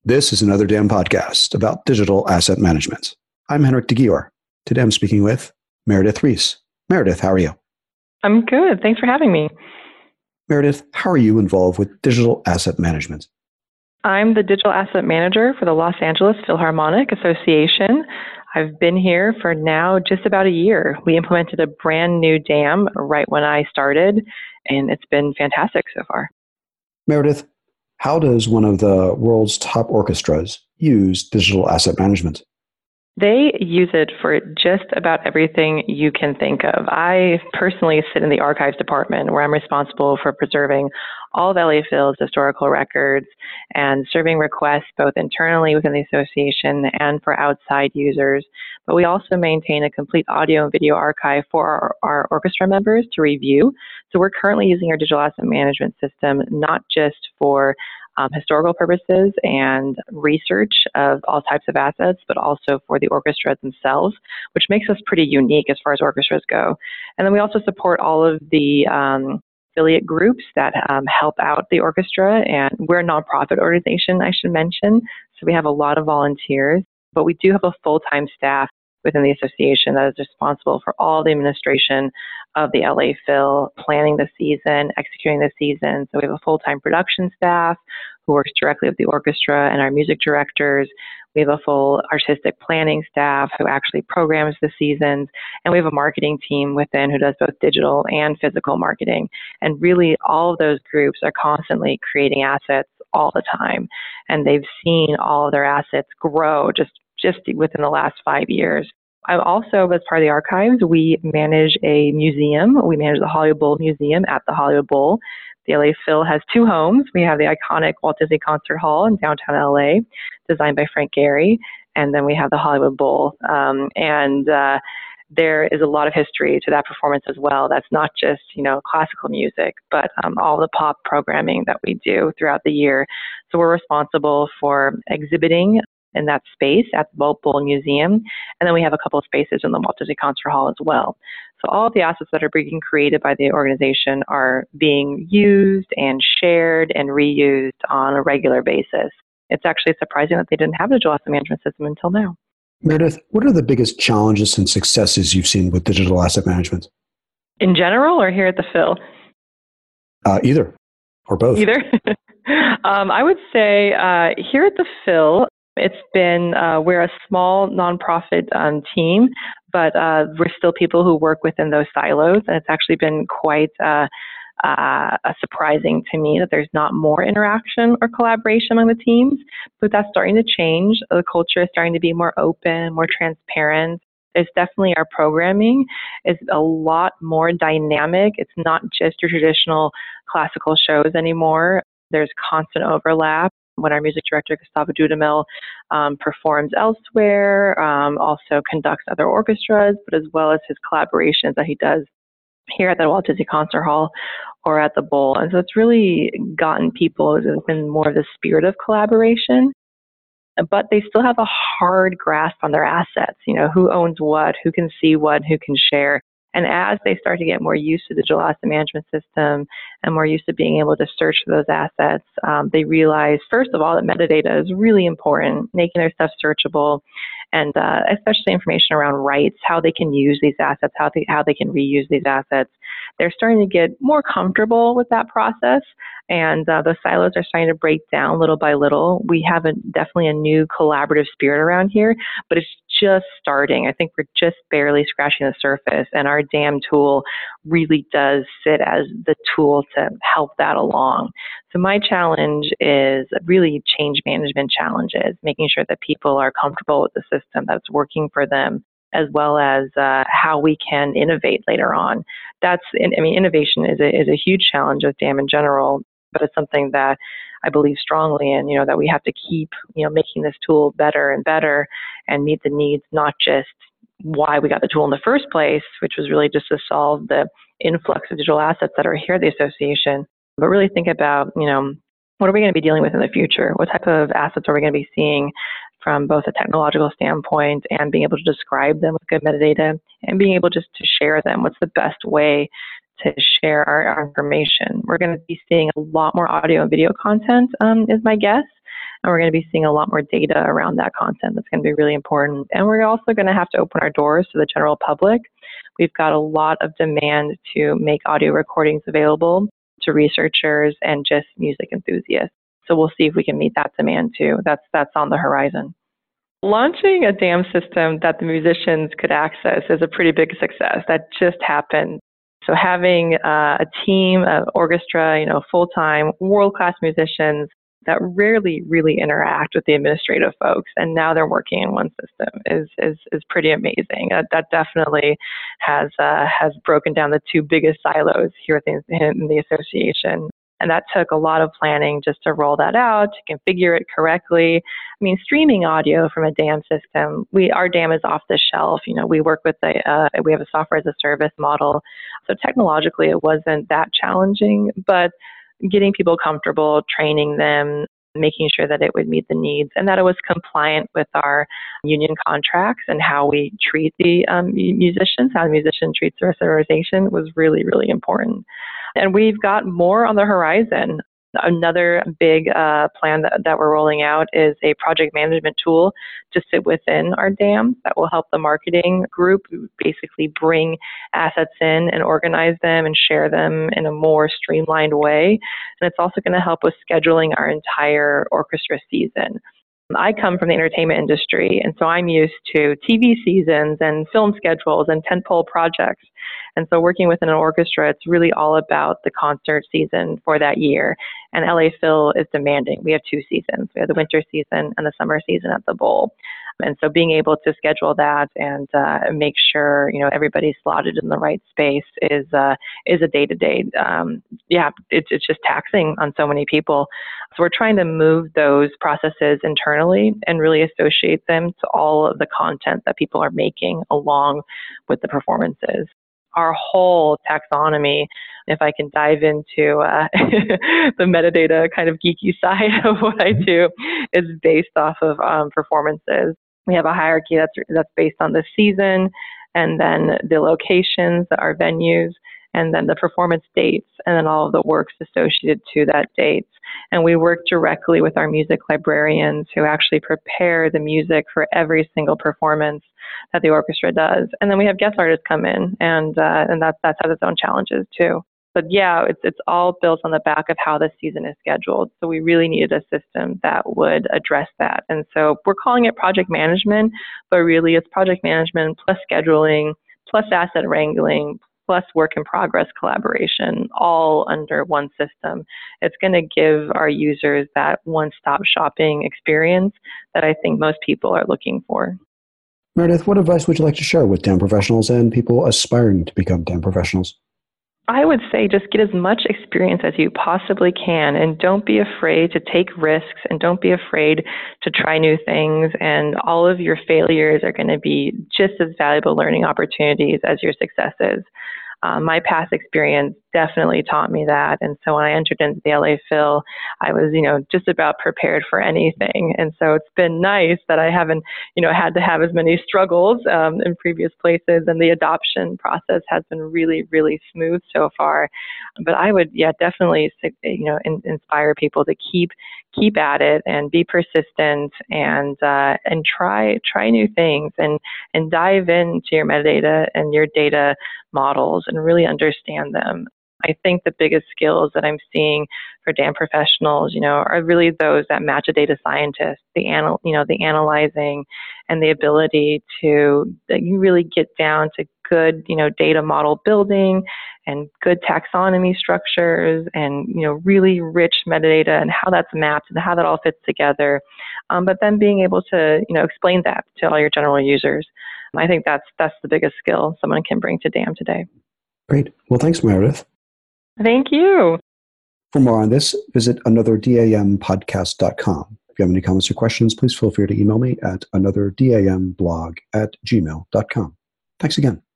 This is another DAM podcast about digital asset management. I'm Henrik de Gior. Today I'm speaking with Meredith Reese. Meredith, how are you? I'm good. Thanks for having me. Meredith, how are you involved with digital asset management? I'm the digital asset manager for the Los Angeles Philharmonic Association. I've been here for now just about a year. We implemented a brand new DAM right when I started, and it's been fantastic so far. Meredith, how does one of the world's top orchestras use digital asset management? They use it for just about everything you can think of. I personally sit in the archives department where I'm responsible for preserving all of LA Phil's historical records and serving requests both internally within the association and for outside users. But we also maintain a complete audio and video archive for our orchestra members to review. So we're currently using our digital asset management system not just for historical purposes and research of all types of assets, but also for the orchestras themselves, which makes us pretty unique as far as orchestras go. And then we also support all of the affiliate groups that help out the orchestra, and we're a nonprofit organization, I should mention, so we have a lot of volunteers, but we do have a full-time staff within the association that is responsible for all the administration of the LA Phil, planning the season, executing the season. So we have a full-time production staff who works directly with the orchestra and our music directors. We have a full artistic planning staff who actually programs the seasons. And we have a marketing team within who does both digital and physical marketing. And really all of those groups are constantly creating assets all the time. And they've seen all of their assets grow just within the last 5 years. I'm also, as part of the archives, we manage a museum. We manage the Hollywood Bowl Museum at the Hollywood Bowl. The LA Phil has two homes. We have the iconic Walt Disney Concert Hall in downtown LA, designed by Frank Gehry, and then we have the Hollywood Bowl. There is a lot of history to that performance as well. That's not just, classical music, but all the pop programming that we do throughout the year. So we're responsible for exhibiting in that space at the Walt Bowl Museum. And then we have a couple of spaces in the Walt Disney Concert Hall as well. So all of the assets that are being created by the organization are being used and shared and reused on a regular basis. It's actually surprising that they didn't have a digital asset management system until now. Meredith, what are the biggest challenges and successes you've seen with digital asset management? In general or here at the Phil? Either or both. Either. I would say here at the Phil, it's been, we're a small nonprofit team, but we're still people who work within those silos. And it's actually been quite surprising to me that there's not more interaction or collaboration among the teams, but that's starting to change. The culture is starting to be more open, more transparent. It's definitely our programming is a lot more dynamic. It's not just your traditional classical shows anymore. There's constant overlap. When our music director, Gustavo Dudamel, performs elsewhere, also conducts other orchestras, but as well as his collaborations that he does here at the Walt Disney Concert Hall or at the Bowl. And so it's really gotten people in more of the spirit of collaboration, but they still have a hard grasp on their assets, who owns what, who can see what, who can share. And as they start to get more used to the digital asset management system and more used to being able to search for those assets, they realize, first of all, that metadata is really important, making their stuff searchable, and especially information around rights, how they can use these assets, how they can reuse these assets. They're starting to get more comfortable with that process, and the silos are starting to break down little by little. We have definitely a new collaborative spirit around here, but it's just starting. I think we're just barely scratching the surface, and our DAM tool really does sit as the tool to help that along. So my challenge is really change management challenges, making sure that people are comfortable with the system that's working for them, as well as how we can innovate later on. Innovation is a huge challenge with DAM in general, but it's something that I believe strongly in, that we have to keep, making this tool better and better and meet the needs, not just why we got the tool in the first place, which was really just to solve the influx of digital assets that are here at the association, but really think about, what are we going to be dealing with in the future? What type of assets are we going to be seeing from both a technological standpoint and being able to describe them with good metadata and being able just to share them? What's the best way to share our information? We're going to be seeing a lot more audio and video content, is my guess. And we're going to be seeing a lot more data around that content that's going to be really important. And we're also going to have to open our doors to the general public. We've got a lot of demand to make audio recordings available to researchers and just music enthusiasts. So we'll see if we can meet that demand too. That's on the horizon. Launching a DAM system that the musicians could access is a pretty big success. That just happened. So having a team of orchestra, full-time, world-class musicians that rarely really interact with the administrative folks, and now they're working in one system is pretty amazing. That definitely has broken down the two biggest silos here in the association. And that took a lot of planning just to roll that out, to configure it correctly. I mean, streaming audio from a DAM system, our DAM is off the shelf. We work with we have a software as a service model. So technologically, it wasn't that challenging, but getting people comfortable, training them, making sure that it would meet the needs and that it was compliant with our union contracts and how we treat the musicians, how the musician treats the rest of the organization was really, really important. And we've got more on the horizon. Another big plan that we're rolling out is a project management tool to sit within our DAM that will help the marketing group basically bring assets in and organize them and share them in a more streamlined way. And it's also going to help with scheduling our entire orchestra season. I come from the entertainment industry, and so I'm used to TV seasons and film schedules and tentpole projects. And so working within an orchestra, it's really all about the concert season for that year. And LA Phil is demanding. We have two seasons. We have the winter season and the summer season at the Bowl. And so being able to schedule that and make sure everybody's slotted in the right space is a day-to-day. It's just taxing on so many people. So we're trying to move those processes internally and really associate them to all of the content that people are making along with the performances. Our whole taxonomy, if I can dive into the metadata kind of geeky side of what I do, is based off of performances. We have a hierarchy that's based on the season, and then the locations, our venues, and then the performance dates, and then all of the works associated to that dates. And we work directly with our music librarians who actually prepare the music for every single performance that the orchestra does. And then we have guest artists come in, and that has its own challenges too. But yeah, it's all built on the back of how the season is scheduled. So we really needed a system that would address that. And so we're calling it project management, but really it's project management plus scheduling, plus asset wrangling, plus work in progress collaboration, all under one system. It's going to give our users that one-stop shopping experience that I think most people are looking for. Meredith, what advice would you like to share with DAM professionals and people aspiring to become DAM professionals? I would say just get as much experience as you possibly can, and don't be afraid to take risks, and don't be afraid to try new things, and all of your failures are going to be just as valuable learning opportunities as your successes. My past experience definitely taught me that. And so when I entered into the LA Phil, I was, just about prepared for anything. And so it's been nice that I haven't, had to have as many struggles in previous places. And the adoption process has been really, really smooth so far. But I would, definitely, inspire people to keep at it and be persistent and try new things and dive into your metadata and your data models and really understand them. I think the biggest skills that I'm seeing for DAM professionals, are really those that match a data scientist, the analyzing and the ability to really get down to good, data model building and good taxonomy structures and, really rich metadata and how that's mapped and how that all fits together. But then being able to, explain that to all your general users. I think that's the biggest skill someone can bring to DAM today. Great. Well, thanks, Meredith. Thank you. For more on this, visit anotherdAMpodcast.com. If you have any comments or questions, please feel free to email me at anotherdamblog@gmail.com. Thanks again.